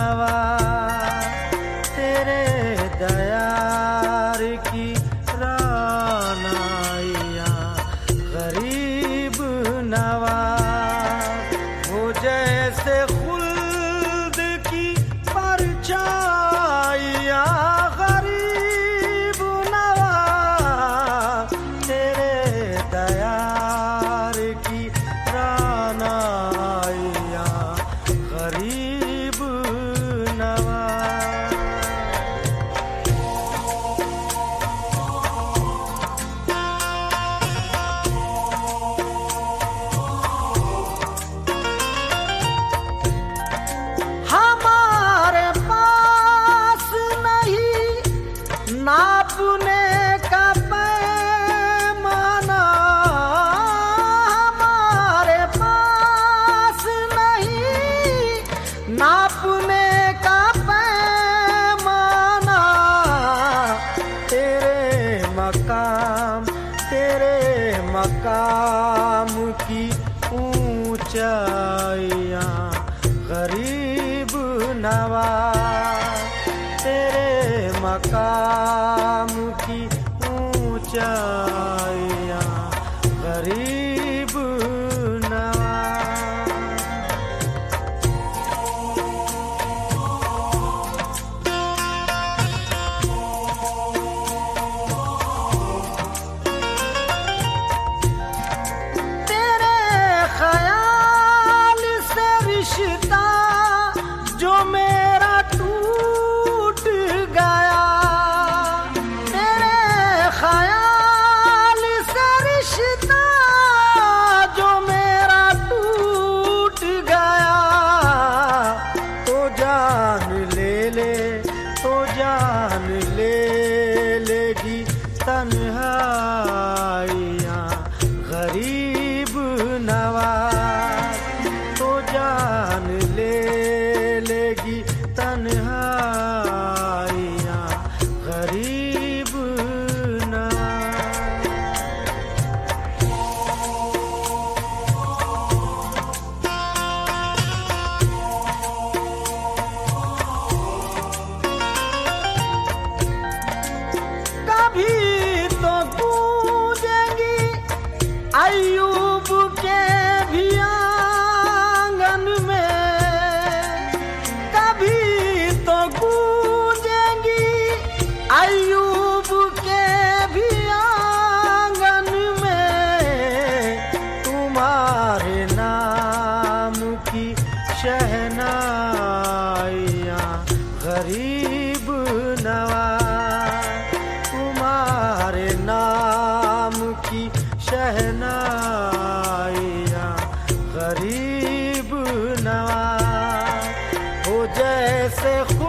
नवाज, तेरे दयार की रानाइया गरीब नवाज, वो जैसे खुल्द की परछाइया गरीब नवाज, तेरे दयार की रानाइया गरीब नवाज। हमारे पास नहीं नापने का पैमाना, हमारे पास नहीं नापने का पैमाना, तेरे मकाम की ऊंचाइयां गरीब नवाज, तेरे मकाम की ऊंचाइयां गरीब नवाज। तेरे ख्याल से रिश्ता जो मेरा टूट गया, तेरे ख्याल से रिश्ता जो मेरा टूट गया, तो जान लेगी तन्हाइयां गरीब नवाज, तो जान लेगी तन्हाइयां गरीब नवाज। कभी तो गूंजेंगी अय्यूब के भी आंगन में, कभी तो गूंजेंगी अय्यूब के भी आंगन में, तुम्हारे नाम की शहनाइयां गरीब नवाज, तुम्हारे नाम की शहनाइयां गरीब नवाज, वो जैसे